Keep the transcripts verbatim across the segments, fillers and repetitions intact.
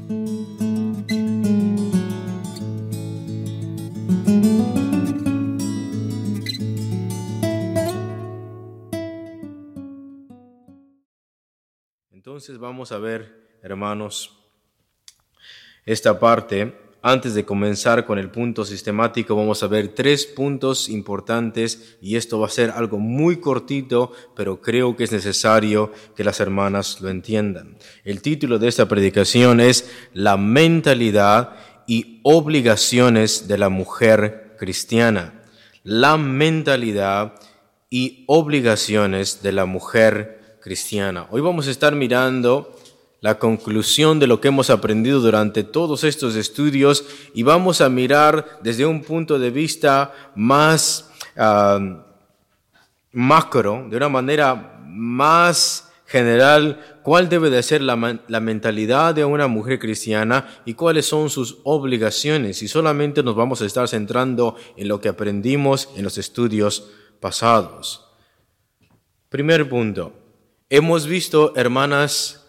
Entonces vamos a ver, hermanos, esta parte. Antes de comenzar con el punto sistemático, vamos a ver tres puntos importantes y esto va a ser algo muy cortito, pero creo que es necesario que las hermanas lo entiendan. El título de esta predicación es La mentalidad y obligaciones de la mujer cristiana. La mentalidad y obligaciones de la mujer cristiana. Hoy vamos a estar mirando la conclusión de lo que hemos aprendido durante todos estos estudios y vamos a mirar desde un punto de vista más uh, macro, de una manera más general, cuál debe de ser la, la mentalidad de una mujer cristiana y cuáles son sus obligaciones. Y solamente nos vamos a estar centrando en lo que aprendimos en los estudios pasados. Primer punto. Hemos visto, hermanas,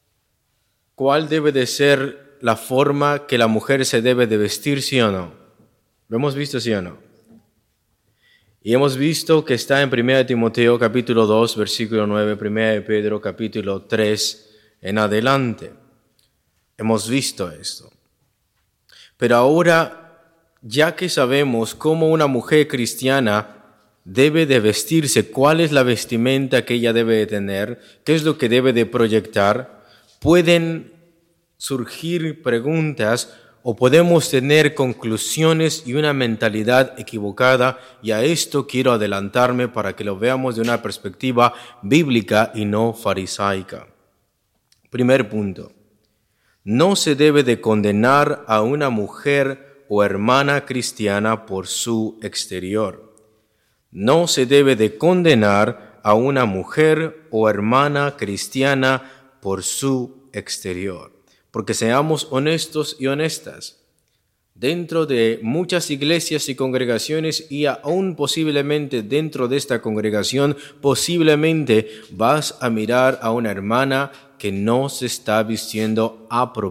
¿cuál debe de ser la forma que la mujer se debe de vestir, sí o no? ¿Lo hemos visto, sí o no? Y hemos visto que está en primera de Timoteo capítulo dos, versículo nueve, primera de Pedro capítulo tres en adelante. Hemos visto esto. Pero ahora, ya que sabemos cómo una mujer cristiana debe de vestirse, cuál es la vestimenta que ella debe de tener, qué es lo que debe de proyectar, pueden surgir preguntas o podemos tener conclusiones y una mentalidad equivocada, y a esto quiero adelantarme para que lo veamos de una perspectiva bíblica y no farisaica. Primer punto. No se debe de condenar a una mujer o hermana cristiana por su exterior. No se debe de condenar a una mujer o hermana cristiana por su exterior. Porque seamos honestos y honestas, dentro de muchas iglesias y congregaciones y aún posiblemente dentro de esta congregación, posiblemente vas a mirar a una hermana que no se está vistiendo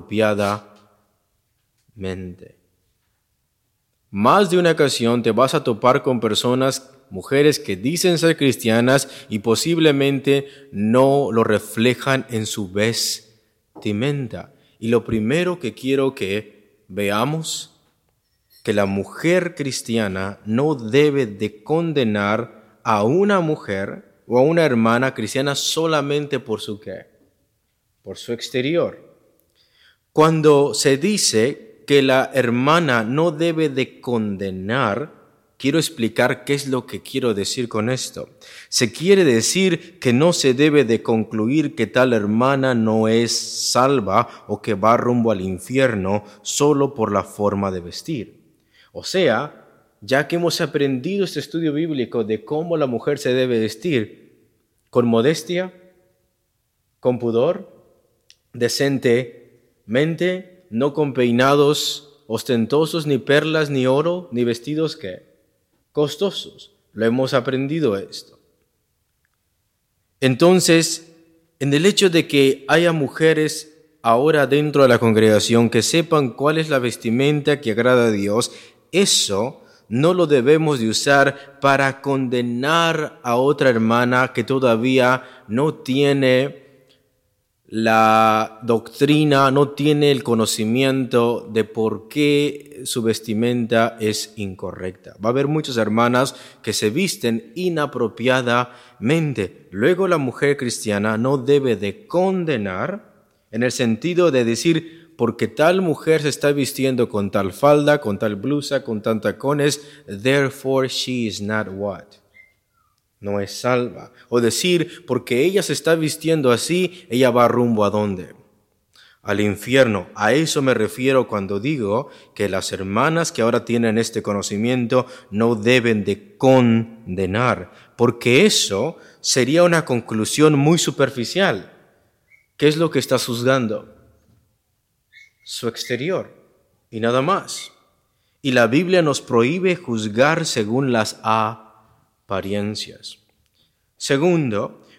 apropiadamente. Más de una ocasión te vas a topar con personas, mujeres que dicen ser cristianas y posiblemente no lo reflejan en su vestimenta. Y lo primero que quiero que veamos, que la mujer cristiana no debe de condenar a una mujer o a una hermana cristiana solamente por su ¿qué? Por su exterior. Cuando se dice que la hermana no debe de condenar, quiero explicar qué es lo que quiero decir con esto. Se quiere decir que no se debe de concluir que tal hermana no es salva o que va rumbo al infierno solo por la forma de vestir. O sea, ya que hemos aprendido este estudio bíblico de cómo la mujer se debe vestir, con modestia, con pudor, decentemente, no con peinados ostentosos, ni perlas, ni oro, ni vestidos que costosos. Lo hemos aprendido esto. Entonces, en el hecho de que haya mujeres ahora dentro de la congregación que sepan cuál es la vestimenta que agrada a Dios, eso no lo debemos de usar para condenar a otra hermana que todavía no tiene la doctrina, no tiene el conocimiento de por qué su vestimenta es incorrecta. Va a haber muchas hermanas que se visten inapropiadamente. Luego la mujer cristiana no debe de condenar en el sentido de decir, porque tal mujer se está vistiendo con tal falda, con tal blusa, con tan tacones, therefore she is not what? No es salva. O decir, porque ella se está vistiendo así, ella va rumbo ¿a dónde? Al infierno. A eso me refiero cuando digo que las hermanas que ahora tienen este conocimiento no deben de condenar, porque eso sería una conclusión muy superficial. ¿Qué es lo que estás juzgando? Su exterior y nada más. Y la Biblia nos prohíbe juzgar según las apariencias. Segundo,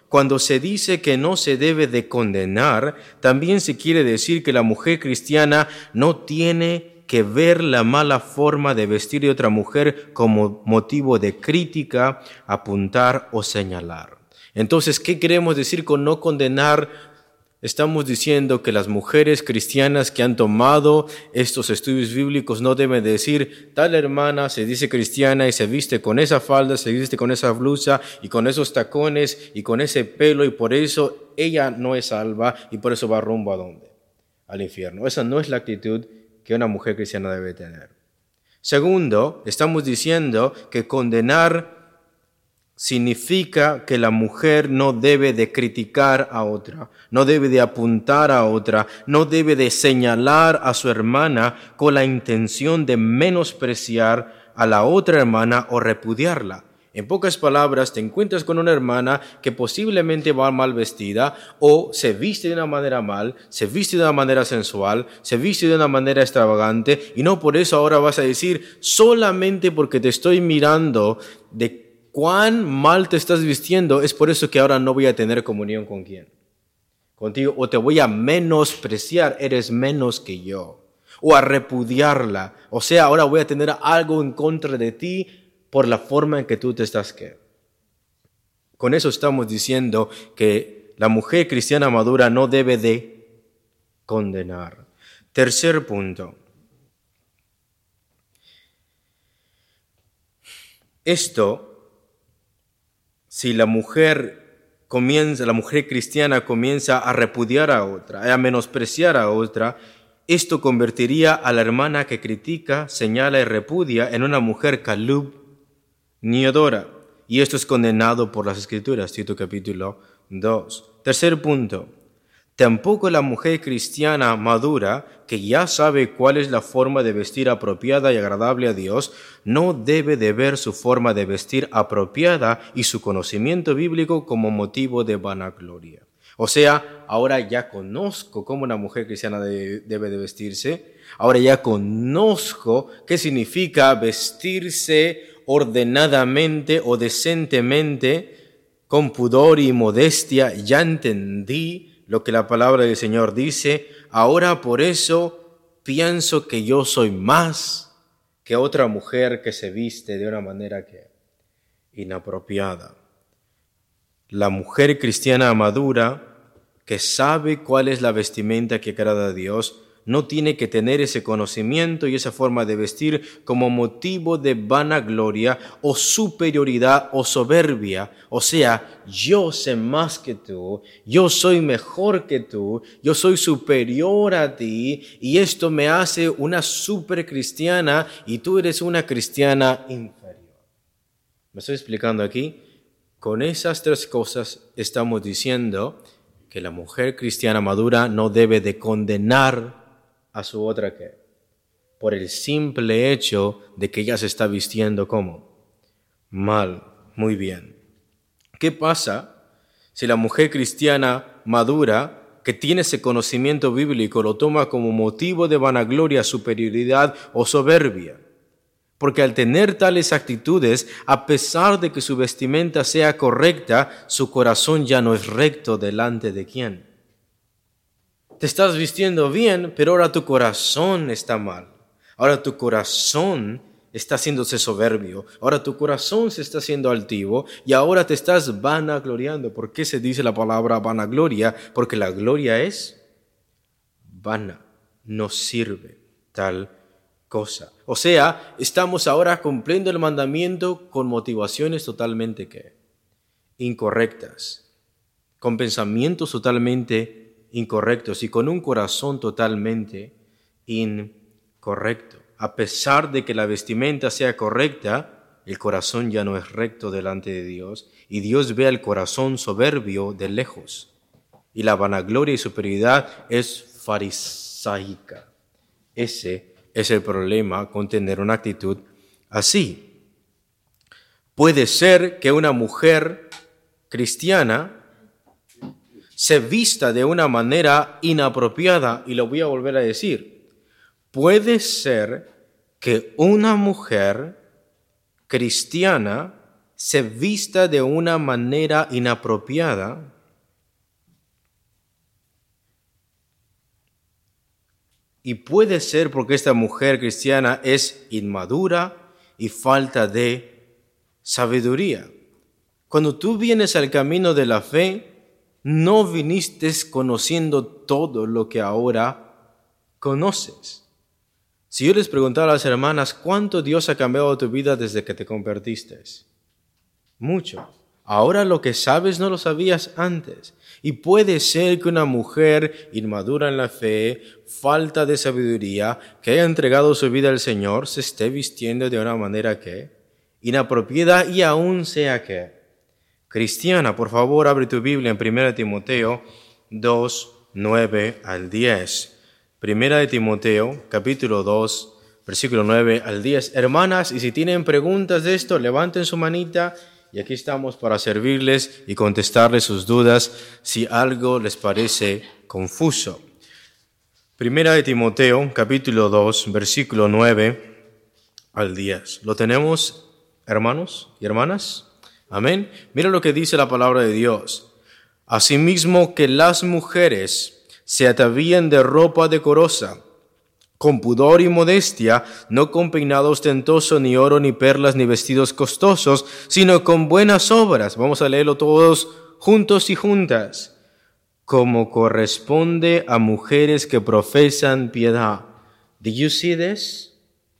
cuando se dice que no se debe de condenar, también se quiere decir que la mujer cristiana no tiene que ver la mala forma de vestir de otra mujer como motivo de crítica, apuntar o señalar. Entonces, ¿qué queremos decir con no condenar? Estamos diciendo que las mujeres cristianas que han tomado estos estudios bíblicos no deben decir, tal hermana se dice cristiana y se viste con esa falda, se viste con esa blusa y con esos tacones y con ese pelo y por eso ella no es salva y por eso va rumbo a dónde? Al infierno. Esa no es la actitud que una mujer cristiana debe tener. Segundo, estamos diciendo que condenar significa que la mujer no debe de criticar a otra, no debe de apuntar a otra, no debe de señalar a su hermana con la intención de menospreciar a la otra hermana o repudiarla. En pocas palabras, te encuentras con una hermana que posiblemente va mal vestida o se viste de una manera mal, se viste de una manera sensual, se viste de una manera extravagante y no por eso ahora vas a decir, solamente porque te estoy mirando de cuán mal te estás vistiendo, es por eso que ahora no voy a tener comunión con quién, contigo, o te voy a menospreciar, eres menos que yo, o a repudiarla, o sea, ahora voy a tener algo en contra de ti por la forma en que tú te estás ¿qué? Con eso estamos diciendo que la mujer cristiana madura no debe de condenar. Tercer punto. Esto Si la mujer comienza, la mujer cristiana comienza a repudiar a otra, a menospreciar a otra, esto convertiría a la hermana que critica, señala y repudia en una mujer calumniadora. Y esto es condenado por las Escrituras, Tito capítulo dos. Tercer punto. Tampoco la mujer cristiana madura, que ya sabe cuál es la forma de vestir apropiada y agradable a Dios, no debe de ver su forma de vestir apropiada y su conocimiento bíblico como motivo de vanagloria. O sea, ahora ya conozco cómo una mujer cristiana de, debe de vestirse, ahora ya conozco qué significa vestirse ordenadamente o decentemente, con pudor y modestia, ya entendí lo que la palabra del Señor dice, ahora por eso pienso que yo soy más que otra mujer que se viste de una manera que inapropiada. La mujer cristiana madura, que sabe cuál es la vestimenta que agrada a Dios, no tiene que tener ese conocimiento y esa forma de vestir como motivo de vanagloria o superioridad o soberbia. O sea, yo sé más que tú, yo soy mejor que tú, yo soy superior a ti y esto me hace una super cristiana y tú eres una cristiana inferior. ¿Me estoy explicando aquí? Con esas tres cosas estamos diciendo que la mujer cristiana madura no debe de condenar a su otra que por el simple hecho de que ella se está vistiendo como mal. Muy bien. ¿Qué pasa si la mujer cristiana madura que tiene ese conocimiento bíblico lo toma como motivo de vanagloria, superioridad o soberbia? Porque al tener tales actitudes, a pesar de que su vestimenta sea correcta, su corazón ya no es recto delante de ¿quién? Te estás vistiendo bien, pero ahora tu corazón está mal. Ahora tu corazón está haciéndose soberbio. Ahora tu corazón se está haciendo altivo y ahora te estás vanagloriando. ¿Por qué se dice la palabra vanagloria? Porque la gloria es vana, no sirve tal cosa. O sea, estamos ahora cumpliendo el mandamiento con motivaciones totalmente ¿qué? Incorrectas, con pensamientos totalmente incorrectos y con un corazón totalmente incorrecto. A pesar de que la vestimenta sea correcta, el corazón ya no es recto delante de Dios y Dios ve al corazón soberbio de lejos. Y la vanagloria y superioridad es farisaica. Ese es el problema con tener una actitud así. Puede ser que una mujer cristiana se vista de una manera inapropiada, y lo voy a volver a decir. Puede ser que una mujer cristiana se vista de una manera inapropiada, y puede ser porque esta mujer cristiana es inmadura y falta de sabiduría. Cuando tú vienes al camino de la fe, no viniste conociendo todo lo que ahora conoces. Si yo les preguntara a las hermanas, ¿cuánto Dios ha cambiado tu vida desde que te convertiste? Mucho. Ahora lo que sabes no lo sabías antes. Y puede ser que una mujer inmadura en la fe, falta de sabiduría, que haya entregado su vida al Señor, se esté vistiendo de una manera que inapropiada y aún sea que cristiana. Por favor, abre tu Biblia en primera de Timoteo dos, nueve al diez. primera de Timoteo, capítulo dos, versículo nueve al diez. Hermanas, y si tienen preguntas de esto, levanten su manita. Y aquí estamos para servirles y contestarles sus dudas si algo les parece confuso. Primera de Timoteo, capítulo dos, versículo nueve al diez. ¿Lo tenemos, hermanos y hermanas? Amén. Mira lo que dice la palabra de Dios. Asimismo que las mujeres se atavíen de ropa decorosa, con pudor y modestia, no con peinado ostentoso, ni oro, ni perlas, ni vestidos costosos, sino con buenas obras. Vamos a leerlo todos juntos y juntas. Como corresponde a mujeres que profesan piedad. ¿Do you see this?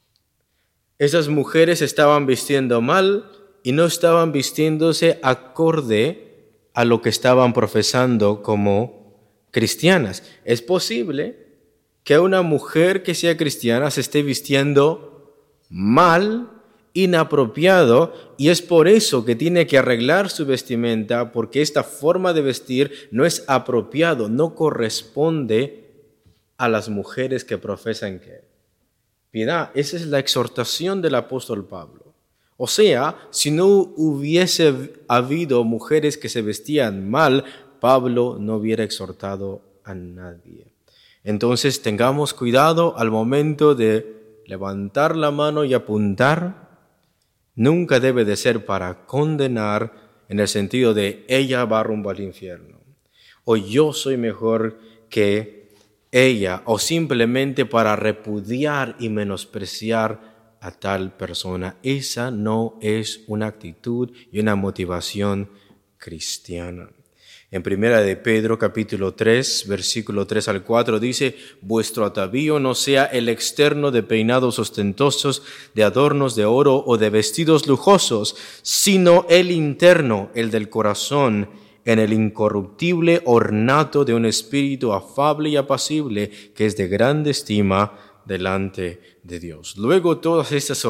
Esas mujeres estaban vistiendo mal y no estaban vistiéndose acorde a lo que estaban profesando como cristianas. Es posible que una mujer que sea cristiana se esté vistiendo mal, inapropiado, y es por eso que tiene que arreglar su vestimenta, porque esta forma de vestir no es apropiado, no corresponde a las mujeres que profesan que piedad. Esa es la exhortación del apóstol Pablo. O sea, si no hubiese habido mujeres que se vestían mal, Pablo no hubiera exhortado a nadie. Entonces tengamos cuidado al momento de levantar la mano y apuntar. Nunca debe de ser para condenar en el sentido de ella va rumbo al infierno, o yo soy mejor que ella, o simplemente para repudiar y menospreciar a tal persona. Esa no es una actitud y una motivación cristiana. En primera de Pedro, capítulo tres, versículo tres al cuatro, dice, vuestro atavío no sea el externo de peinados ostentosos, de adornos de oro o de vestidos lujosos, sino el interno, el del corazón, en el incorruptible ornato de un espíritu afable y apacible, que es de grande estima delante de Dios. Luego todas estas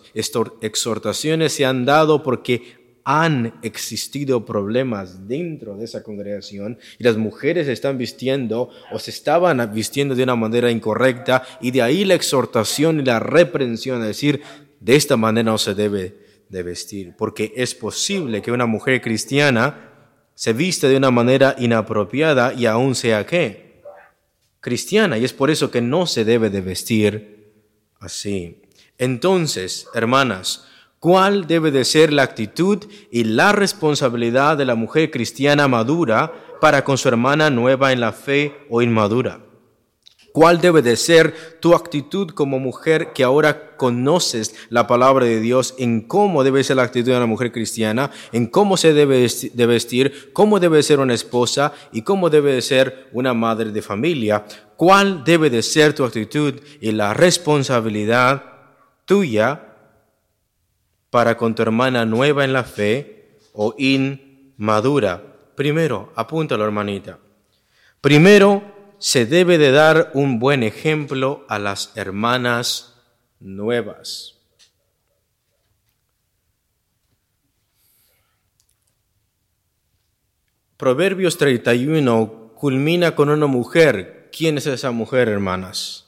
exhortaciones se han dado porque han existido problemas dentro de esa congregación y las mujeres se están vistiendo o se estaban vistiendo de una manera incorrecta, y de ahí la exhortación y la reprensión, es decir, de esta manera no se debe de vestir, porque es posible que una mujer cristiana se viste de una manera inapropiada y aún sea ¿qué? Cristiana, y es por eso que no se debe de vestir así. Entonces, hermanas, ¿cuál debe de ser la actitud y la responsabilidad de la mujer cristiana madura para con su hermana nueva en la fe o inmadura? ¿Cuál debe de ser tu actitud como mujer que ahora conoces la palabra de Dios, en cómo debe ser la actitud de una mujer cristiana, en cómo se debe de vestir, cómo debe ser una esposa y cómo debe de ser una madre de familia? ¿Cuál debe de ser tu actitud y la responsabilidad tuya para con tu hermana nueva en la fe o inmadura? Primero, apúntalo, hermanita. Primero, se debe de dar un buen ejemplo a las hermanas nuevas. Proverbios treinta y uno culmina con una mujer. ¿Quién es esa mujer, hermanas?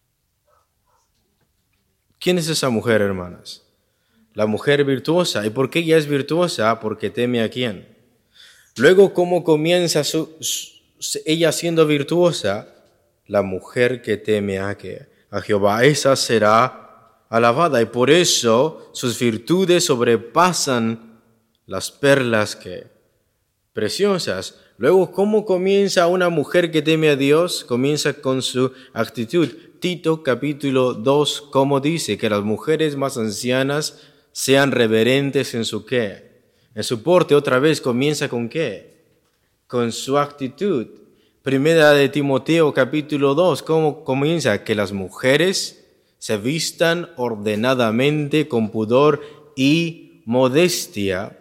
¿Quién es esa mujer, hermanas? La mujer virtuosa. ¿Y por qué ella es virtuosa? Porque teme a quién. Luego, ¿cómo comienza su, su, ella siendo virtuosa? La mujer que teme a, ¿qué? A Jehová. Esa será alabada, y por eso sus virtudes sobrepasan las perlas que preciosas. Luego, ¿cómo comienza una mujer que teme a Dios? Comienza con su actitud. Tito capítulo dos, ¿cómo dice? Que las mujeres más ancianas sean reverentes en su qué. En su porte, otra vez, comienza con qué? Con su actitud. Primera de Timoteo capítulo dos, ¿cómo comienza? Que las mujeres se vistan ordenadamente con pudor y modestia,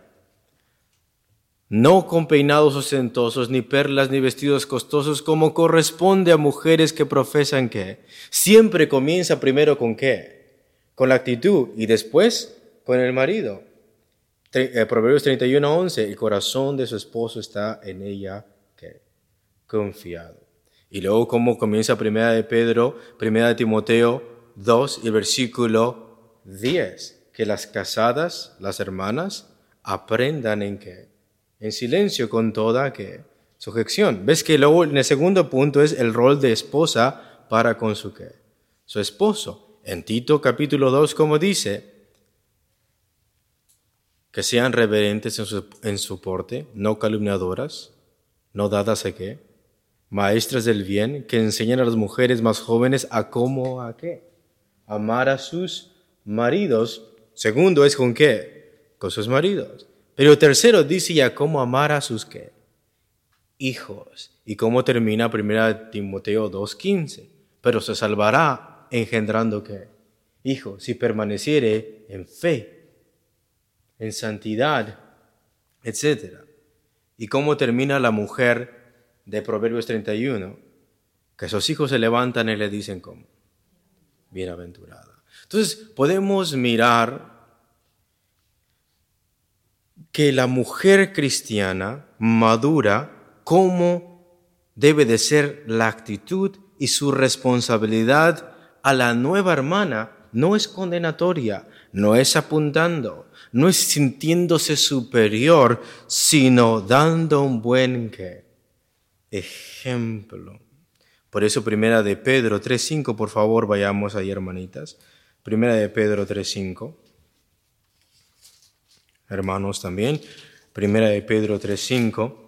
no con peinados ostentosos, ni perlas, ni vestidos costosos, como corresponde a mujeres que profesan que siempre comienza primero con qué, con la actitud y después con el marido. Proverbios treinta y uno, once, el corazón de su esposo está en ella ¿qué? Confiado. Y luego cómo comienza primera de Pedro, primera de Timoteo dos, el versículo diez, que las casadas, las hermanas, aprendan en qué, en silencio con toda ¿qué? Sujeción. ¿Ves que luego en el segundo punto es el rol de esposa para con su ¿qué? Su esposo? En Tito capítulo dos, como dice, que sean reverentes en su, en su porte, no calumniadoras, no dadas a qué, maestras del bien, que enseñan a las mujeres más jóvenes a cómo, a qué, amar a sus maridos. Segundo es con qué, con sus maridos. Pero tercero dice ya cómo amar a sus qué, hijos. Y cómo termina primera Timoteo dos, quince. Pero se salvará engendrando qué, hijos, si permaneciere en fe, en santidad, etcétera. ¿Y cómo termina la mujer de Proverbios treinta y uno? Que sus hijos se levantan y le dicen ¿cómo? Bienaventurada. Entonces podemos mirar que la mujer cristiana madura, cómo debe de ser la actitud y su responsabilidad a la nueva hermana, no es condenatoria, no es apuntando, no es sintiéndose superior, sino dando un buen ¿qué? Ejemplo. Por eso primera de Pedro tres cinco, por favor, vayamos ahí, hermanitas. Primera de Pedro tres cinco. Hermanos también. Primera de Pedro tres cinco.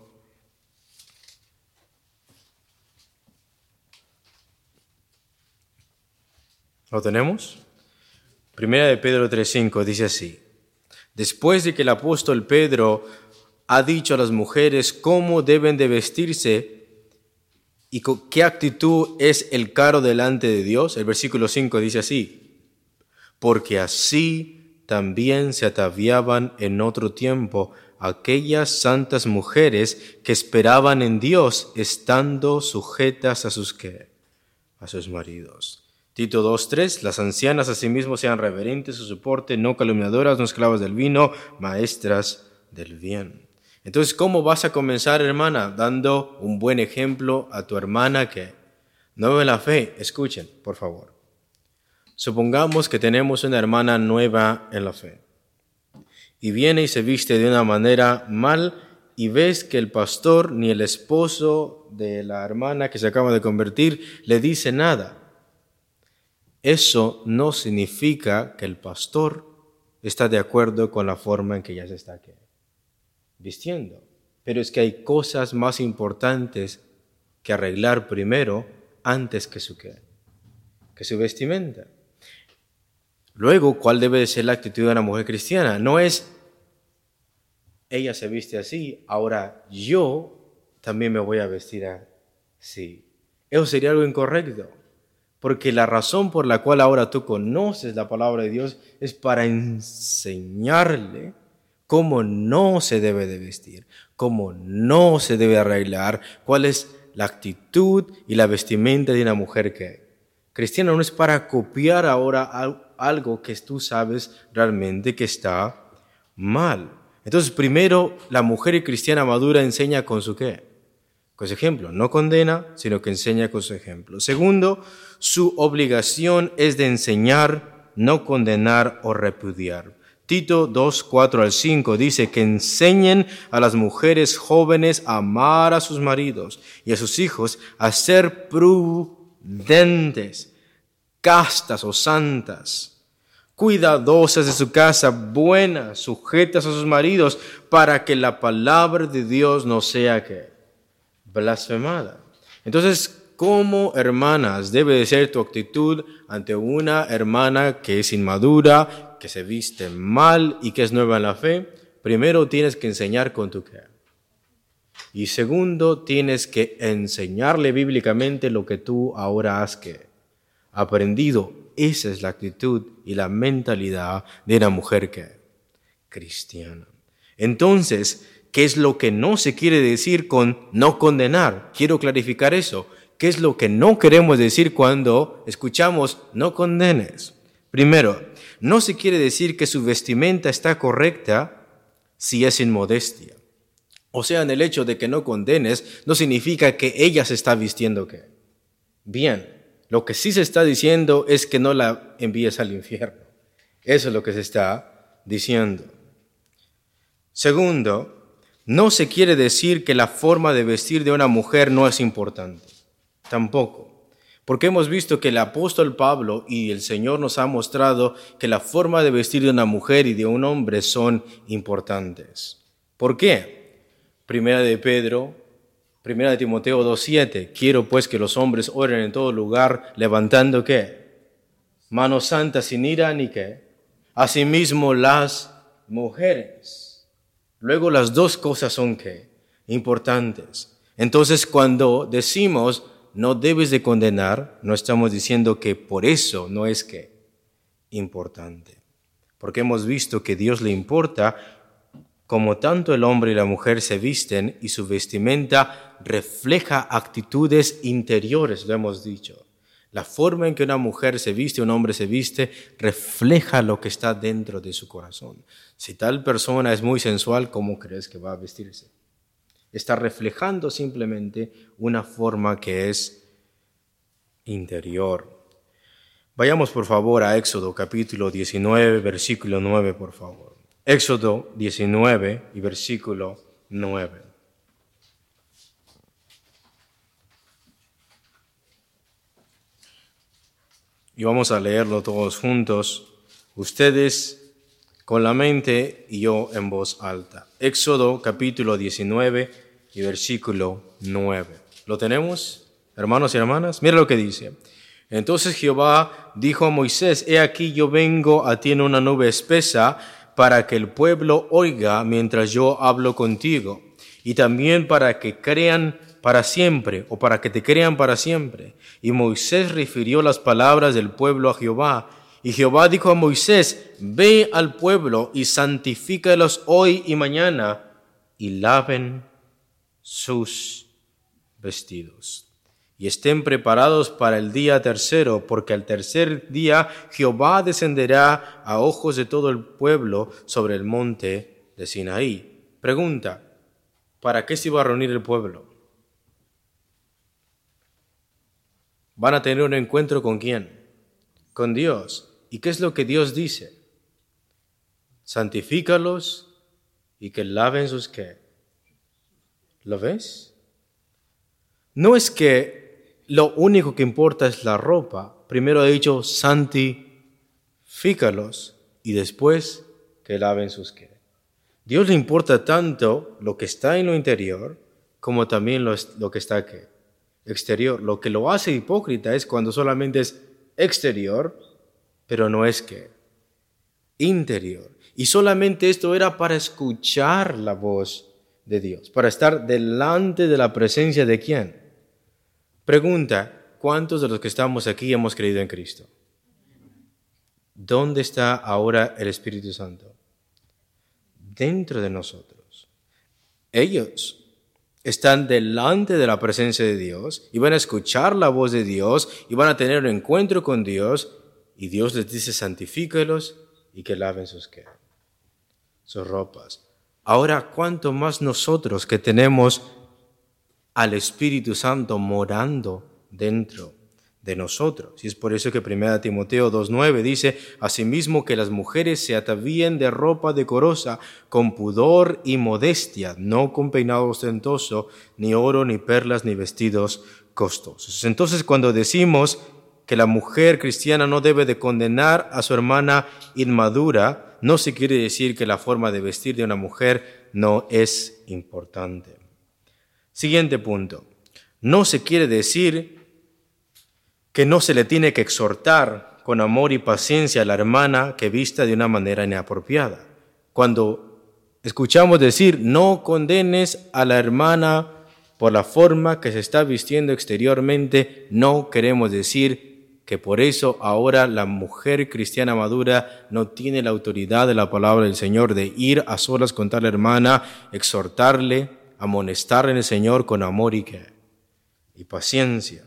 ¿Lo tenemos? Primera de Pedro tres cinco dice así. Después de que el apóstol Pedro ha dicho a las mujeres cómo deben de vestirse y con qué actitud es el caro delante de Dios, el versículo cinco dice así, porque así también se ataviaban en otro tiempo aquellas santas mujeres que esperaban en Dios, estando sujetas a sus ¿qué? A sus maridos. Tito dos tres, las ancianas asimismo sean reverentes su soporte, no calumniadoras, no esclavas del vino, maestras del bien. Entonces, ¿cómo vas a comenzar, hermana? Dando un buen ejemplo a tu hermana que no ve la fe. Escuchen, por favor. Supongamos que tenemos una hermana nueva en la fe y viene y se viste de una manera mal y ves que el pastor ni el esposo de la hermana que se acaba de convertir le dice nada. Eso no significa que el pastor está de acuerdo con la forma en que ella se está vistiendo. Pero es que hay cosas más importantes que arreglar primero antes que su, ¿qué? Que su vestimenta. Luego, ¿cuál debe de ser la actitud de una mujer cristiana? No es, ella se viste así, ahora yo también me voy a vestir así. Eso sería algo incorrecto. Porque la razón por la cual ahora tú conoces la palabra de Dios es para enseñarle cómo no se debe de vestir, cómo no se debe arreglar, cuál es la actitud y la vestimenta de una mujer que cristiana. No es para copiar ahora algo que tú sabes realmente que está mal. Entonces, primero, la mujer cristiana madura enseña con su ¿qué? Con su ejemplo. No condena, sino que enseña con su ejemplo. Segundo, su obligación es de enseñar, no condenar o repudiar. Tito dos, cuatro al cinco dice que enseñen a las mujeres jóvenes a amar a sus maridos y a sus hijos a ser prudentes, castas o santas, cuidadosas de su casa, buenas, sujetas a sus maridos, para que la palabra de Dios no sea ¿qué? Blasfemada. Entonces, ¿cómo, hermanas, debe de ser tu actitud ante una hermana que es inmadura, que se viste mal y que es nueva en la fe? Primero tienes que enseñar con tu qué. Y segundo, tienes que enseñarle bíblicamente lo que tú ahora has ¿qué? Aprendido. Esa es la actitud y la mentalidad de una mujer que cristiana. Entonces, ¿qué es lo que no se quiere decir con no condenar? Quiero clarificar eso. ¿Qué es lo que no queremos decir cuando escuchamos no condenes? Primero, no se quiere decir que su vestimenta está correcta si es inmodestia. O sea, en el hecho de que no condenes, no significa que ella se está vistiendo ¿qué? Bien. Lo que sí se está diciendo es que no la envíes al infierno. Eso es lo que se está diciendo. Segundo, no se quiere decir que la forma de vestir de una mujer no es importante. Tampoco. Porque hemos visto que el apóstol Pablo y el Señor nos ha mostrado que la forma de vestir de una mujer y de un hombre son importantes. ¿Por qué? Primera de Pedro, Primera de Timoteo dos siete, quiero pues que los hombres oren en todo lugar, levantando ¿qué? Manos santas sin ira ni qué. Asimismo las mujeres. Luego las dos cosas son ¿qué? Importantes. Entonces cuando decimos no debes de condenar, no estamos diciendo que por eso no es ¿qué? Importante. Porque hemos visto que Dios le importa como tanto el hombre y la mujer se visten y su vestimenta refleja actitudes interiores, lo hemos dicho. La forma en que una mujer se viste, un hombre se viste, refleja lo que está dentro de su corazón. Si tal persona es muy sensual, ¿cómo crees que va a vestirse? Está reflejando simplemente una forma que es interior. Vayamos por favor a Éxodo capítulo diecinueve, versículo nueve, por favor. Éxodo diecinueve y versículo nueve. Y vamos a leerlo todos juntos, ustedes con la mente y yo en voz alta. Éxodo capítulo diecinueve y versículo nueve. ¿Lo tenemos, hermanos y hermanas? Mira lo que dice. Entonces Jehová dijo a Moisés, he aquí yo vengo a ti en una nube espesa, para que el pueblo oiga mientras yo hablo contigo, y también para que crean para siempre, o para que te crean para siempre. Y Moisés refirió las palabras del pueblo a Jehová. Y Jehová dijo a Moisés, ve al pueblo y santifícalos hoy y mañana, y laven sus vestidos. Y estén preparados para el día tercero, porque al tercer día Jehová descenderá a ojos de todo el pueblo sobre el monte de Sinaí. Pregunta, ¿para qué se iba a reunir el pueblo? ¿Van a tener un encuentro con quién? Con Dios. ¿Y qué es lo que Dios dice? Santifícalos y que laven sus qué. ¿Lo ves? No es que lo único que importa es la ropa. Primero ha dicho santifícalos y después que laven sus qué. Dios le importa tanto lo que está en lo interior como también lo, lo que está ¿qué? Exterior. Lo que lo hace hipócrita es cuando solamente es exterior, pero no es ¿qué? Interior. Y solamente esto era para escuchar la voz de Dios, para estar delante de la presencia de ¿quién? Pregunta, ¿cuántos de los que estamos aquí hemos creído en Cristo? ¿Dónde está ahora el Espíritu Santo? Dentro de nosotros. Ellos están delante de la presencia de Dios y van a escuchar la voz de Dios y van a tener un encuentro con Dios y Dios les dice santifícalos y que laven sus ¿qué? Sus ropas. Ahora, ¿cuánto más nosotros que tenemos al Espíritu Santo morando dentro de nosotros? Y es por eso que primera Timoteo dos nueve dice, asimismo que las mujeres se atavíen de ropa decorosa, con pudor y modestia, no con peinado ostentoso, ni oro, ni perlas, ni vestidos costosos. Entonces, cuando decimos que la mujer cristiana no debe de condenar a su hermana inmadura, no se quiere decir que la forma de vestir de una mujer no es importante. Siguiente punto. No se quiere decir que no se le tiene que exhortar con amor y paciencia a la hermana que vista de una manera inapropiada. Cuando escuchamos decir, no condenes a la hermana por la forma que se está vistiendo exteriormente, no queremos decir que por eso ahora la mujer cristiana madura no tiene la autoridad de la palabra del Señor de ir a solas con tal hermana, exhortarle, amonestarle en el Señor con amor y, ¿qué? y paciencia.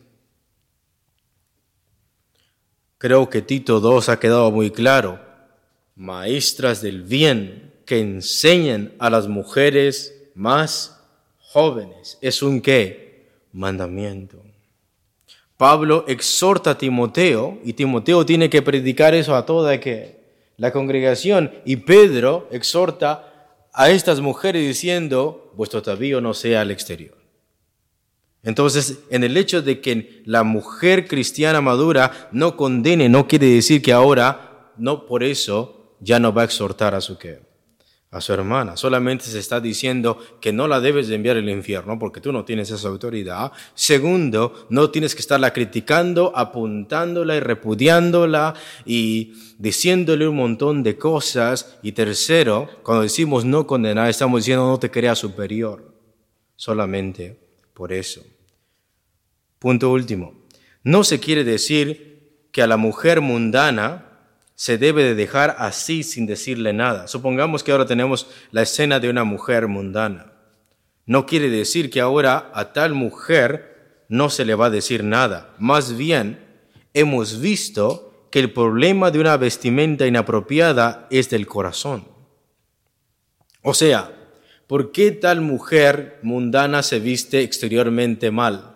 Creo que Tito dos ha quedado muy claro. Maestras del bien que enseñan a las mujeres más jóvenes. ¿Es un qué? Mandamiento. Pablo exhorta a Timoteo y Timoteo tiene que predicar eso a toda ¿qué? la congregación. Y Pedro exhorta a estas mujeres diciendo, vuestro atavío no sea al exterior. Entonces, en el hecho de que la mujer cristiana madura no condene, no quiere decir que ahora, no por eso, ya no va a exhortar a su ¿qué? A su hermana. Solamente se está diciendo que no la debes de enviar al infierno porque tú no tienes esa autoridad. Segundo, no tienes que estarla criticando, apuntándola y repudiándola y diciéndole un montón de cosas. Y tercero, cuando decimos no condenar, estamos diciendo no te creas superior. Solamente por eso. Punto último. No se quiere decir que a la mujer mundana se debe de dejar así sin decirle nada. Supongamos que ahora tenemos la escena de una mujer mundana. No quiere decir que ahora a tal mujer no se le va a decir nada. Más bien, hemos visto que el problema de una vestimenta inapropiada es del corazón. O sea, ¿por qué tal mujer mundana se viste exteriormente mal?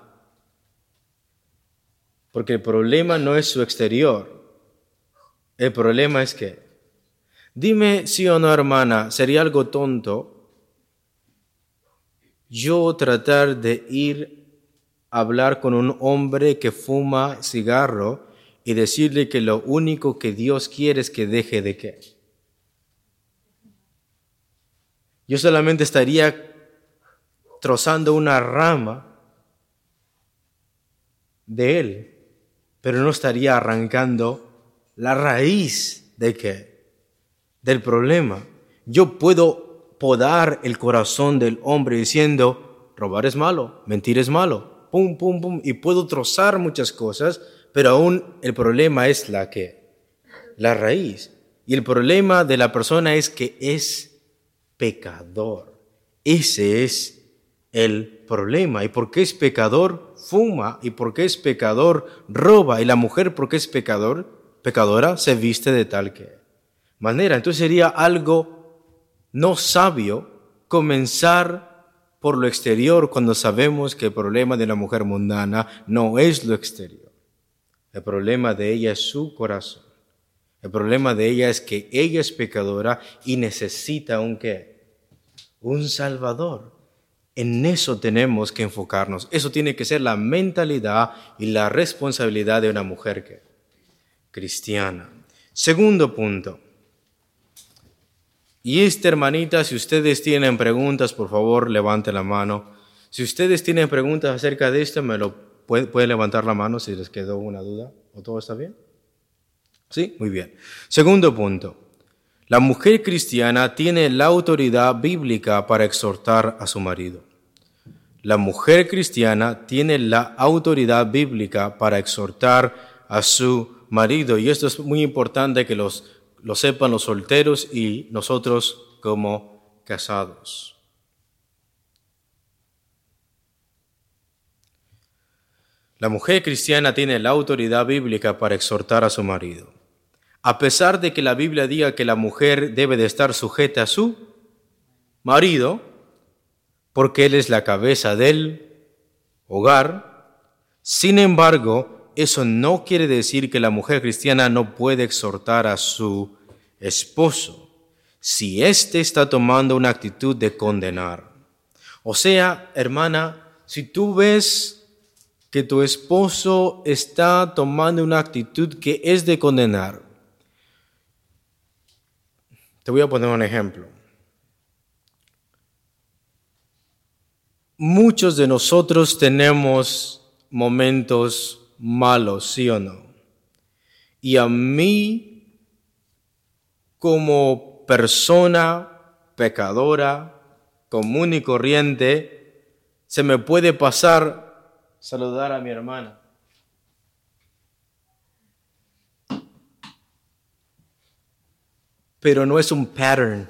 Porque el problema no es su exterior. El problema es que, dime sí o no, hermana, sería algo tonto yo tratar de ir a hablar con un hombre que fuma cigarro y decirle que lo único que Dios quiere es que deje de qué. Yo solamente estaría trozando una rama de él, pero no estaría arrancando la raíz de qué, del problema. Yo puedo podar el corazón del hombre diciendo, robar es malo, mentir es malo, pum, pum, pum, y puedo trozar muchas cosas, pero aún el problema es la que, la raíz. Y el problema de la persona es que es pecador. Ese es el problema. ¿Y por qué es pecador? Fuma. ¿Y por qué es pecador? Roba. ¿Y la mujer por qué es pecador? pecadora se viste de tal que manera. Entonces sería algo no sabio comenzar por lo exterior cuando sabemos que el problema de la mujer mundana no es lo exterior. El problema de ella es su corazón. El problema de ella es que ella es pecadora y necesita un ¿qué? Un Salvador. En eso tenemos que enfocarnos. Eso tiene que ser la mentalidad y la responsabilidad de una mujer que cristiana. Segundo punto. Y esta hermanita, si ustedes tienen preguntas, por favor, levante la mano. Si ustedes tienen preguntas acerca de esto, me lo puede, puede levantar la mano si les quedó una duda. ¿O todo está bien? ¿Sí? Muy bien. Segundo punto. La mujer cristiana tiene la autoridad bíblica para exhortar a su marido. La mujer cristiana tiene la autoridad bíblica para exhortar a su marido, y esto es muy importante que los, lo sepan los solteros y nosotros como casados. La mujer cristiana tiene la autoridad bíblica para exhortar a su marido. A pesar de que la Biblia diga que la mujer debe de estar sujeta a su marido, porque él es la cabeza del hogar, sin embargo, eso no quiere decir que la mujer cristiana no puede exhortar a su esposo si éste está tomando una actitud de condenar. O sea, hermana, si tú ves que tu esposo está tomando una actitud que es de condenar. Te voy a poner un ejemplo. Muchos de nosotros tenemos momentos malos, ¿sí o no? Y a mí, como persona pecadora, común y corriente, se me puede pasar saludar a mi hermana. Pero no es un pattern.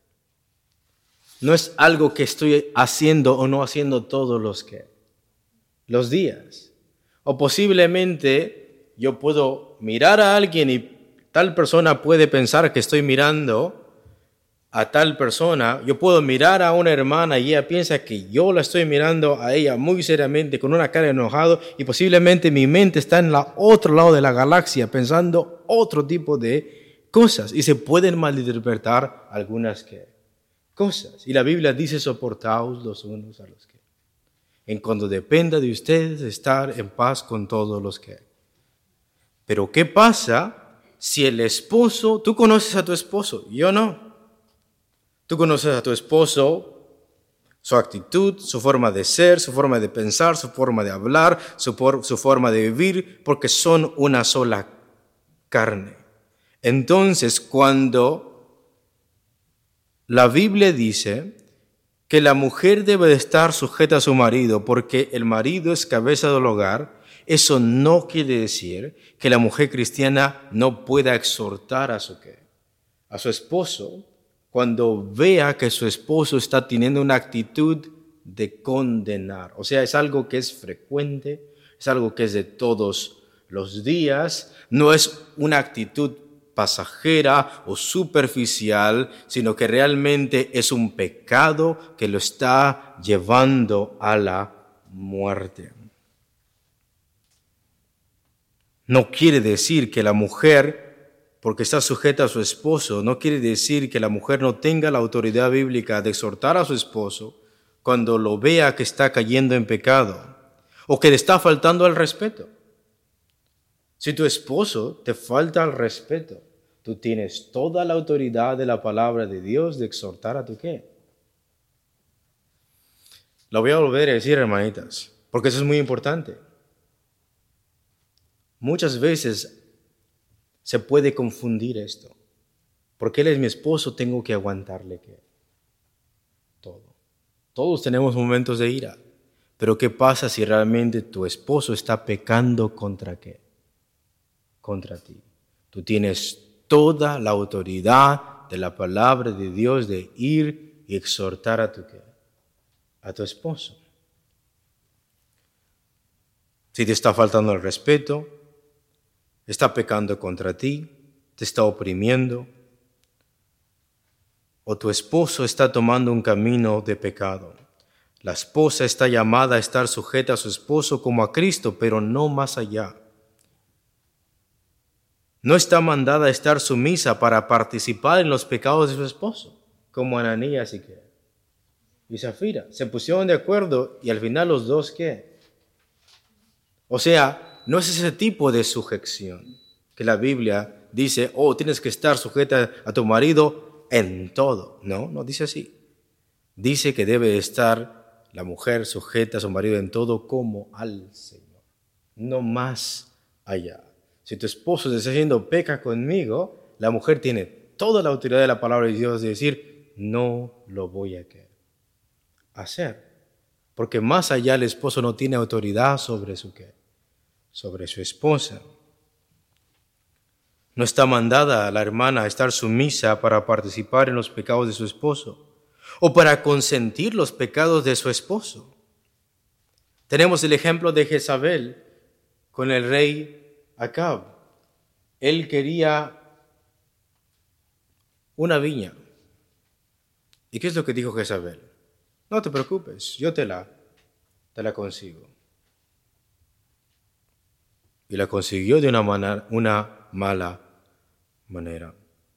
No es algo que estoy haciendo o no haciendo todos los, que, los días. O posiblemente yo puedo mirar a alguien y tal persona puede pensar que estoy mirando a tal persona. Yo puedo mirar a una hermana y ella piensa que yo la estoy mirando a ella muy seriamente con una cara enojada y posiblemente mi mente está en el otro lado de la galaxia pensando otro tipo de cosas y se pueden malinterpretar algunas que cosas. Y la Biblia dice: soportaos los unos a los que. En cuanto dependa de ustedes estar en paz con todos los que. Pero ¿qué pasa si el esposo, tú conoces a tu esposo, yo no? Tú conoces a tu esposo, su actitud, su forma de ser, su forma de pensar, su forma de hablar, su, por, su forma de vivir, porque son una sola carne. Entonces, cuando la Biblia dice que la mujer debe de estar sujeta a su marido porque el marido es cabeza del hogar, eso no quiere decir que la mujer cristiana no pueda exhortar a su, ¿qué? A su esposo cuando vea que su esposo está teniendo una actitud de condenar. O sea, es algo que es frecuente, es algo que es de todos los días, no es una actitud pasajera o superficial, sino que realmente es un pecado que lo está llevando a la muerte. No quiere decir que la mujer, porque está sujeta a su esposo, no quiere decir que la mujer no tenga la autoridad bíblica de exhortar a su esposo cuando lo vea que está cayendo en pecado o que le está faltando al respeto. Si tu esposo te falta al respeto, tú tienes toda la autoridad de la palabra de Dios de exhortar a tu qué. Lo voy a volver a decir, hermanitas, porque eso es muy importante. Muchas veces se puede confundir esto. Porque él es mi esposo, tengo que aguantarle ¿qué? Todo. Todos tenemos momentos de ira. Pero ¿qué pasa si realmente tu esposo está pecando contra qué? Contra ti. Tú tienes toda la autoridad de la palabra de Dios de ir y exhortar a tu, ¿qué? A tu esposo. Si te está faltando el respeto, está pecando contra ti, te está oprimiendo, o tu esposo está tomando un camino de pecado. La esposa está llamada a estar sujeta a su esposo como a Cristo, pero no más allá. No está mandada a estar sumisa para participar en los pecados de su esposo, como Ananías y, ¿qué? y Zafira. Se pusieron de acuerdo y al final los dos, ¿qué? O sea, no es ese tipo de sujeción que la Biblia dice: oh, tienes que estar sujeta a tu marido en todo. No, no dice así. Dice que debe estar la mujer sujeta a su marido en todo como al Señor, no más allá. Si tu esposo te está haciendo peca conmigo, la mujer tiene toda la autoridad de la palabra de Dios de decir: no lo voy a hacer. Porque más allá el esposo no tiene autoridad sobre su qué, sobre su esposa. No está mandada la hermana a estar sumisa para participar en los pecados de su esposo o para consentir los pecados de su esposo. Tenemos el ejemplo de Jezabel con el rey Acab. Él quería una viña. ¿Y qué es lo que dijo Jezabel? No te preocupes, yo te la, te la consigo. Y la consiguió de una, manera, una mala manera.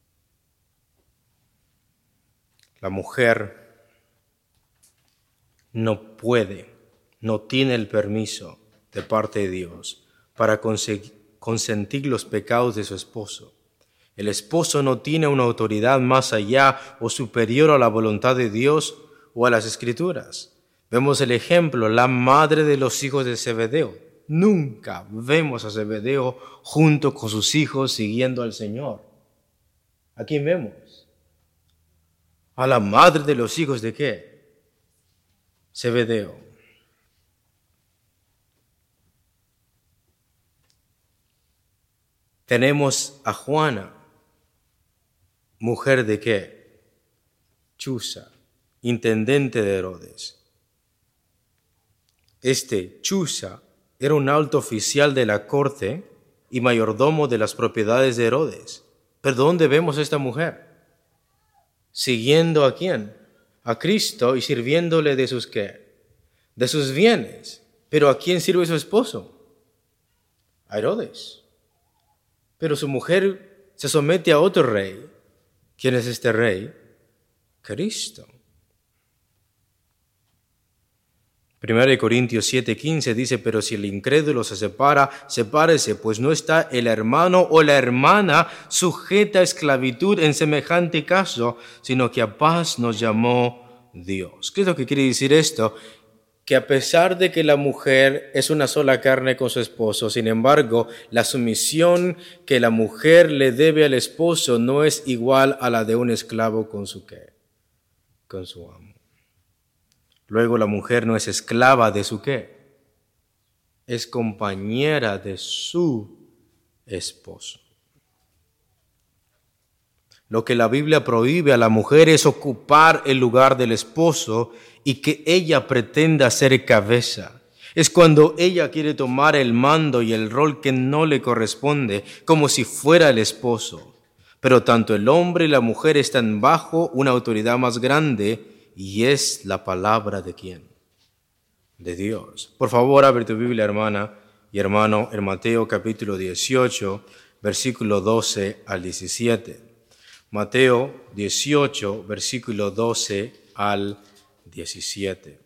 La mujer no puede, no tiene el permiso de parte de Dios para consentir los pecados de su esposo. El esposo no tiene una autoridad más allá o superior a la voluntad de Dios o a las Escrituras. Vemos el ejemplo, la madre de los hijos de Zebedeo. Nunca vemos a Zebedeo junto con sus hijos siguiendo al Señor. ¿A quién vemos? A la madre de los hijos de ¿qué? Zebedeo. Tenemos a Juana, mujer de ¿qué? Chuza, intendente de Herodes. Este Chuza era un alto oficial de la corte y mayordomo de las propiedades de Herodes. ¿Pero dónde vemos a esta mujer? ¿Siguiendo a quién? A Cristo y sirviéndole de sus ¿qué? De sus bienes. ¿Pero a quién sirve su esposo? A Herodes. Pero su mujer se somete a otro rey. ¿Quién es este rey? Cristo. Primera de Corintios siete quince dice, pero si el incrédulo se separa, sepárese, pues no está el hermano o la hermana sujeta a esclavitud en semejante caso, sino que a paz nos llamó Dios. ¿Qué es lo que quiere decir esto? Que a pesar de que la mujer es una sola carne con su esposo, sin embargo, la sumisión que la mujer le debe al esposo no es igual a la de un esclavo con su ¿qué? Con su amo. Luego la mujer no es esclava de su ¿qué? Es compañera de su esposo. Lo que la Biblia prohíbe a la mujer es ocupar el lugar del esposo y que ella pretenda ser cabeza. Es cuando ella quiere tomar el mando y el rol que no le corresponde, como si fuera el esposo. Pero tanto el hombre y la mujer están bajo una autoridad más grande, y es la palabra de ¿quién? De Dios. Por favor, abre tu Biblia, hermana y hermano, en Mateo capítulo dieciocho, versículo doce al diecisiete. Mateo dieciocho, versículo doce al diecisiete.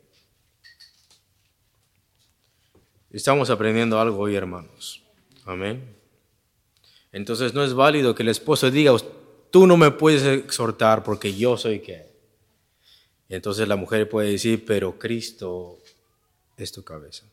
Estamos aprendiendo algo hoy, hermanos. Amén. Entonces no es válido que el esposo diga, tú no me puedes exhortar porque yo soy ¿qué? Y entonces la mujer puede decir, pero Cristo es tu cabeza.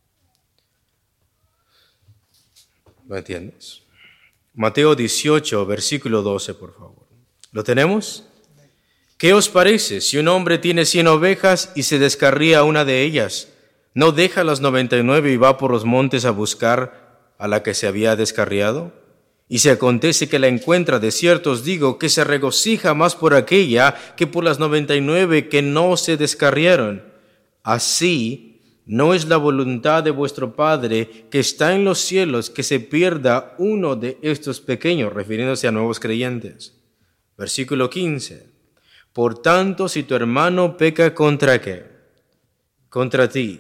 ¿Lo entiendes? Mateo dieciocho, versículo doce, por favor. ¿Lo tenemos? ¿Qué os parece si un hombre tiene cien ovejas y se descarría una de ellas? ¿No deja las noventa y nueve y va por los montes a buscar a la que se había descarriado? Y si acontece que la encuentra, de cierto os digo que se regocija más por aquella que por las noventa y nueve que no se descarriaron. Así, no es la voluntad de vuestro Padre que está en los cielos que se pierda uno de estos pequeños, refiriéndose a nuevos creyentes. Versículo quince. Por tanto, si tu hermano peca contra ¿qué? Contra ti,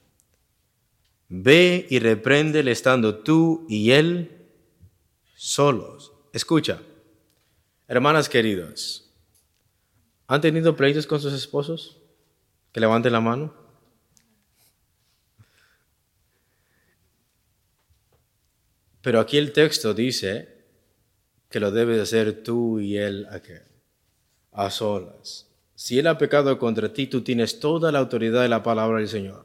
ve y repréndele estando tú y él solos. Escucha, hermanas queridas, ¿han tenido pleitos con sus esposos? Que levanten la mano. Pero aquí el texto dice que lo debes hacer tú y él ¿a qué? A solas. Si él ha pecado contra ti, tú tienes toda la autoridad de la palabra del Señor.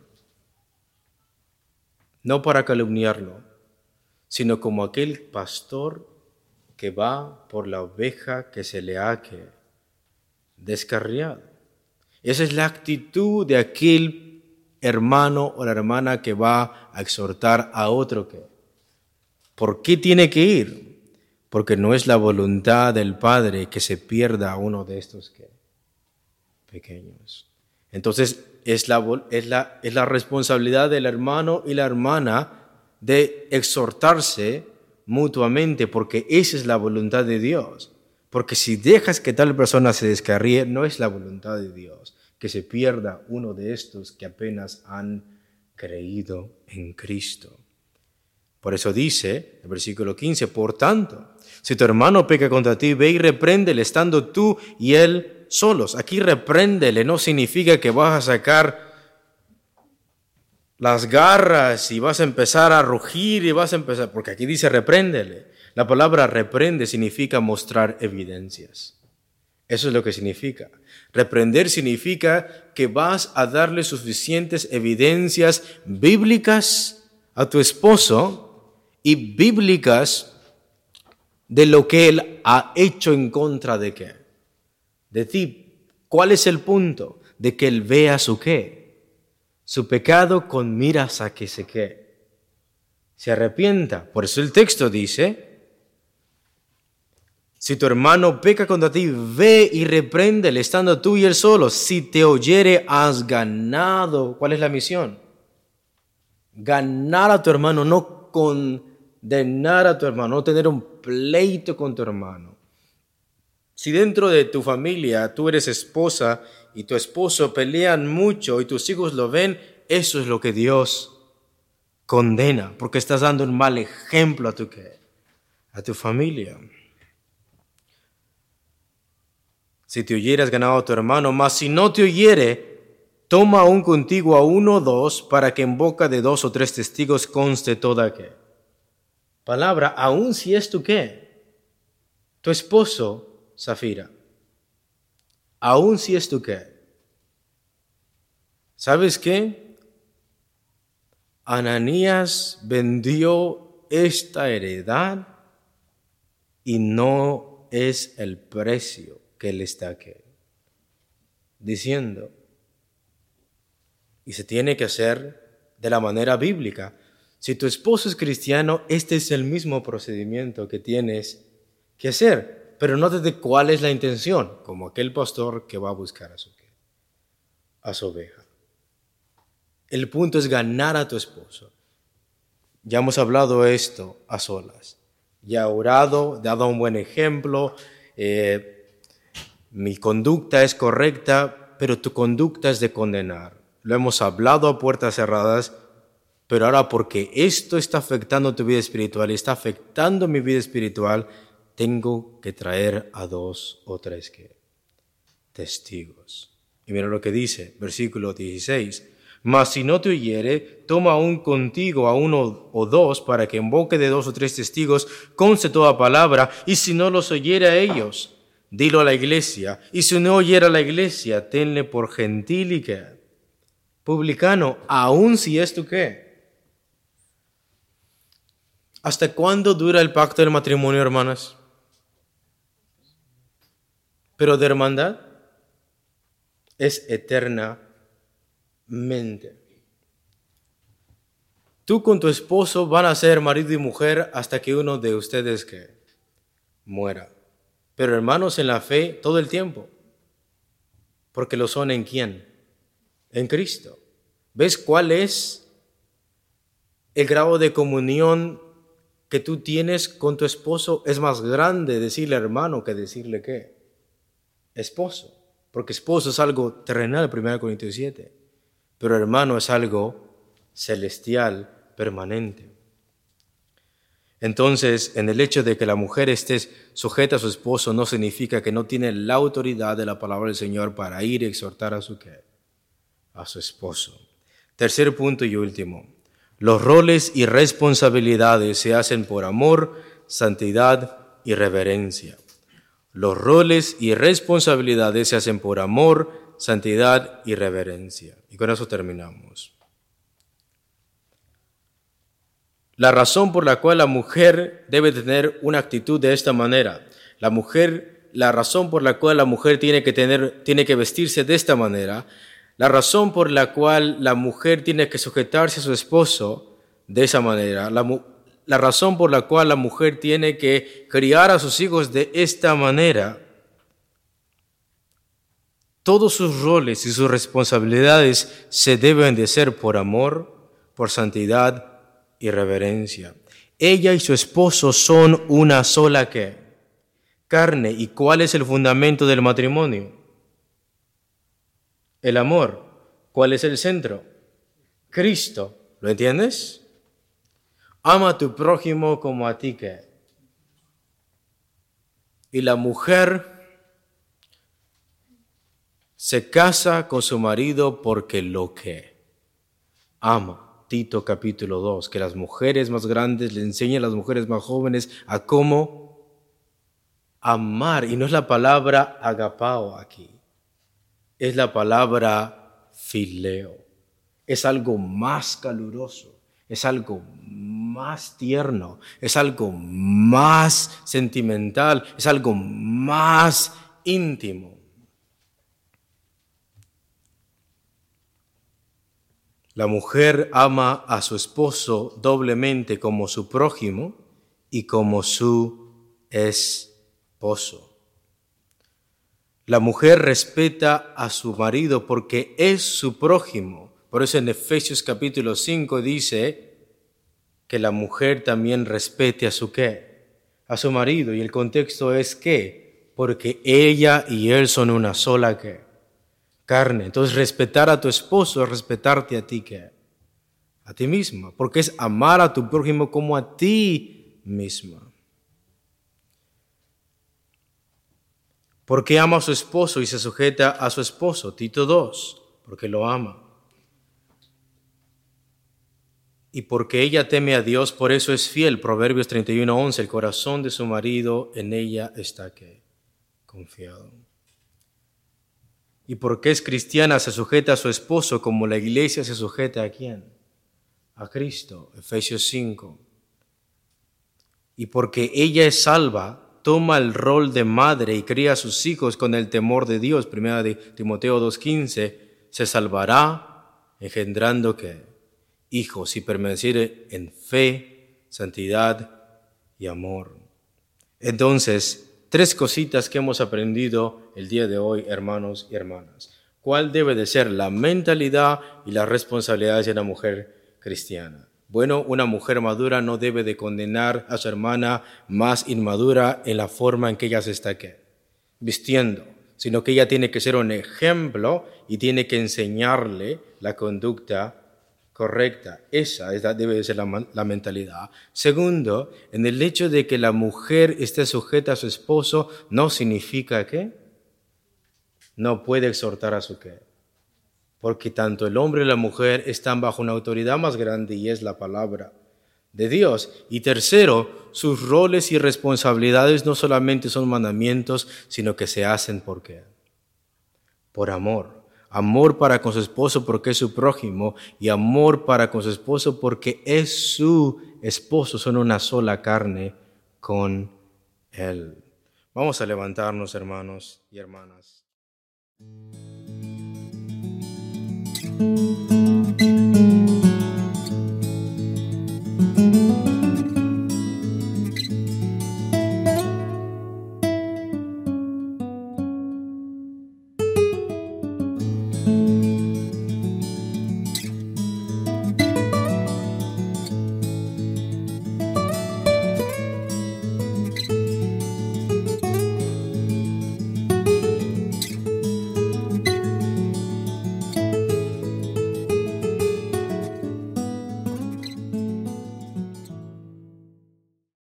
No para calumniarlo, sino como aquel pastor que va por la oveja que se le ha ¿qué? Descarriado. Esa es la actitud de aquel hermano o la hermana que va a exhortar a otro que. ¿Por qué tiene que ir? Porque no es la voluntad del Padre que se pierda uno de estos ¿qué? Pequeños. Entonces es la, es, la, es la responsabilidad del hermano y la hermana de exhortarse mutuamente, porque esa es la voluntad de Dios. Porque si dejas que tal persona se descarríe, no es la voluntad de Dios que se pierda uno de estos que apenas han creído en Cristo. Por eso dice el versículo quince, por tanto, si tu hermano peca contra ti, ve y repréndele estando tú y él solos. Aquí repréndele no significa que vas a sacar las garras y vas a empezar a rugir y vas a empezar, porque aquí dice repréndele. La palabra reprende significa mostrar evidencias. Eso es lo que significa. Reprender significa que vas a darle suficientes evidencias bíblicas a tu esposo y bíblicas de lo que él ha hecho en contra de qué. De ti. ¿Cuál es el punto? De que él vea su qué. Su pecado con miras a que se qué. Se arrepienta. Por eso el texto dice, si tu hermano peca contra ti, ve y repréndele, estando tú y él solo. Si te oyere, has ganado. ¿Cuál es la misión? Ganar a tu hermano, no condenar a tu hermano, no tener un pleito con tu hermano. Si dentro de tu familia tú eres esposa y tu esposo pelean mucho y tus hijos lo ven, eso es lo que Dios condena, porque estás dando un mal ejemplo a tu, ¿qué? A tu familia. Si te oyeras ganado a tu hermano, mas si no te oyere, toma aún contigo a uno o dos, para que en boca de dos o tres testigos conste toda ¿qué? Palabra, aún si es tu ¿qué? Tu esposo, Zafira, aún si es tu ¿qué? ¿Sabes qué? Ananías vendió esta heredad y no es el precio que él está aquí diciendo. Y se tiene que hacer de la manera bíblica. Si tu esposo es cristiano, este es el mismo procedimiento que tienes que hacer. Pero nótate cuál es la intención, como aquel pastor que va a buscar a su, a su oveja. El punto es ganar a tu esposo. Ya hemos hablado esto a solas. Ya he orado, he dado un buen ejemplo. Eh, mi conducta es correcta, pero tu conducta es de condenar. Lo hemos hablado a puertas cerradas, pero ahora porque esto está afectando tu vida espiritual y está afectando mi vida espiritual, tengo que traer a dos o tres ¿qué? Testigos. Y mira lo que dice, versículo dieciséis. Mas si no te oyere, toma aún contigo a uno o dos, para que en boca de dos o tres testigos conste toda palabra, y si no los oyere a ellos, dilo a la iglesia, y si no oyera a la iglesia, tenle por gentil y ¿qué? Publicano, aún si es tu ¿qué? ¿Hasta cuándo dura el pacto del matrimonio, hermanas? Pero de hermandad es eternamente. Tú con tu esposo van a ser marido y mujer hasta que uno de ustedes ¿qué? Muera. Pero hermanos en la fe todo el tiempo. Porque lo son en quién? En Cristo. ¿Ves cuál es el grado de comunión que tú tienes con tu esposo? Es más grande decirle hermano que decirle ¿qué? Esposo. Porque esposo es algo terrenal, primera Corintios siete. Pero hermano es algo celestial, permanente. Entonces, en el hecho de que la mujer esté sujeta a su esposo no significa que no tiene la autoridad de la palabra del Señor para ir y exhortar a su ¿qué? A su esposo. Tercer punto y último. Los roles y responsabilidades se hacen por amor, santidad y reverencia. Los roles y responsabilidades se hacen por amor, santidad y reverencia. Y con eso terminamos. La razón por la cual la mujer debe tener una actitud de esta manera, la mujer, la razón por la cual la mujer tiene que tener, tiene que vestirse de esta manera, la razón por la cual la mujer tiene que sujetarse a su esposo de esa manera, la, la razón por la cual la mujer tiene que criar a sus hijos de esta manera, todos sus roles y sus responsabilidades se deben de hacer por amor, por santidad y reverencia. Ella y su esposo son una sola ¿qué? Carne. ¿Y cuál es el fundamento del matrimonio? El amor. ¿Cuál es el centro? Cristo. ¿Lo entiendes? Ama a tu prójimo como a ti ¿qué? Y la mujer se casa con su marido porque lo que ama. Tito capítulo dos, que las mujeres más grandes le enseñen a las mujeres más jóvenes a cómo amar. Y no es la palabra agapao aquí, es la palabra fileo. Es algo más caluroso, es algo más tierno, es algo más sentimental, es algo más íntimo. La mujer ama a su esposo doblemente como su prójimo y como su esposo. La mujer respeta a su marido porque es su prójimo. Por eso en Efesios capítulo cinco dice que la mujer también respete a su ¿qué? A su marido. Y el contexto es que porque ella y él son una sola ¿qué? Carne. Entonces respetar a tu esposo es respetarte a ti ¿qué? A ti misma. Porque es amar a tu prójimo como a ti misma. ¿Por qué ama a su esposo y se sujeta a su esposo? Tito dos, porque lo ama. Y porque ella teme a Dios, por eso es fiel. Proverbios treinta y uno, once, el corazón de su marido en ella está ¿qué? Confiado. Y porque es cristiana, se sujeta a su esposo como la iglesia se sujeta ¿a quién? A Cristo. Efesios cinco. Y porque ella es salva, toma el rol de madre y cría a sus hijos con el temor de Dios. Primera de Timoteo dos quince, se salvará engendrando ¿qué? Hijos y permanecer en fe, santidad y amor. Entonces, tres cositas que hemos aprendido el día de hoy, hermanos y hermanas. ¿Cuál debe de ser la mentalidad y las responsabilidades de una mujer cristiana? Bueno, una mujer madura no debe de condenar a su hermana más inmadura en la forma en que ella se está ¿qué? Vistiendo, sino que ella tiene que ser un ejemplo y tiene que enseñarle la conducta correcta. Esa es la, debe de ser la, la mentalidad. Segundo, en el hecho de que la mujer esté sujeta a su esposo no significa que no puede exhortar a su qué. Porque tanto el hombre y la mujer están bajo una autoridad más grande y es la palabra de Dios. Y tercero, sus roles y responsabilidades no solamente son mandamientos, sino que se hacen ¿por qué? Por amor. Amor para con su esposo porque es su prójimo y amor para con su esposo porque es su esposo. Son una sola carne con él. Vamos a levantarnos, hermanos y hermanas.